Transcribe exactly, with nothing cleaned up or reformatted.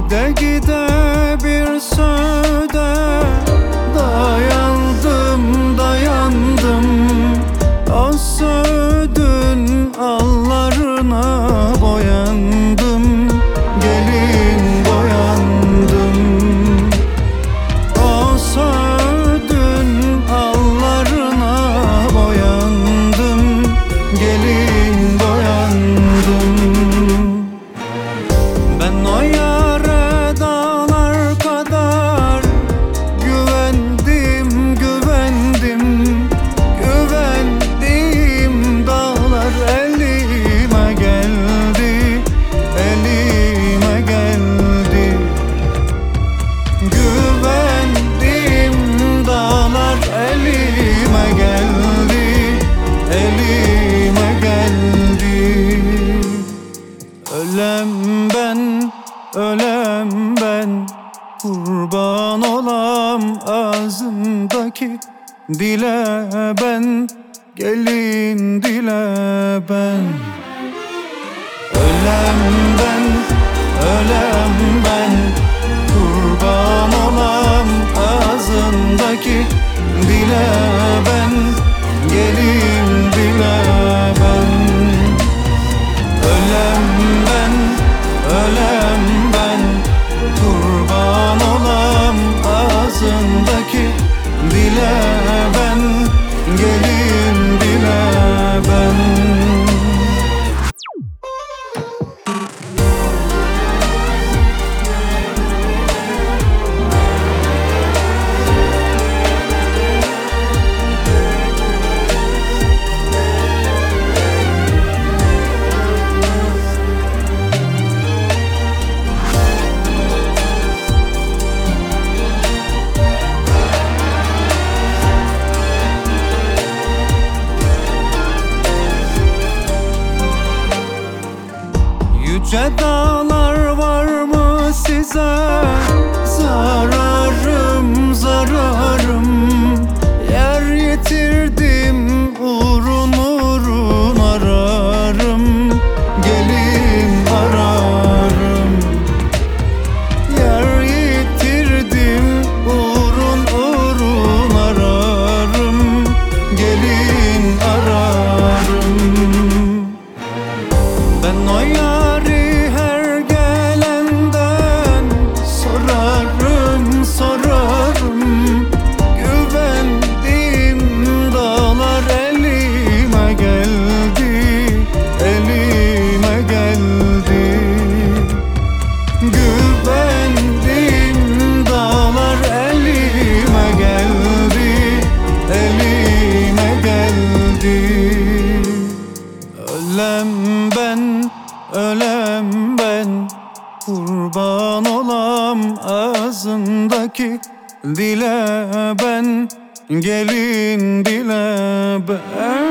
De gide bir söde dayandım dayandım, o söğüdün allarına boyandım, gelin boyandım. O söğüdün allarına boyandım, gelin boyandım. Ben o yâre dağlar kadar güvendim, güvendim, güvendim. Dağlar elime geldi, elime geldi. Güvendim, dağlar elime geldi, elime geldi. Ölem ben, ölem ben, kurban olam ağzımdaki dile ben, gelin dile ben. Ölem ben, ölem ben, kurban olam ağzındaki dile ben, gelin dile ben. Ölem ben, ölem ben, kurban olam ağzındaki dile ben, gelin dile ben. Yüce dağlar var mı size? Zararım, zararım. Yer yitirdim, uğrun uğrun ararım, gelin ararım. Yer yitirdim, uğrun uğrun ararım, gelin ararım. Ben o yâri her gelenden sorarım, sorarım. Güvendim, dağlar elime geldi, elime geldi. Güvendim, dağlar elime geldi, elime geldi. Ölem ben, ölem ben, kurban olam ağzındaki dile ben, gelin dile ben.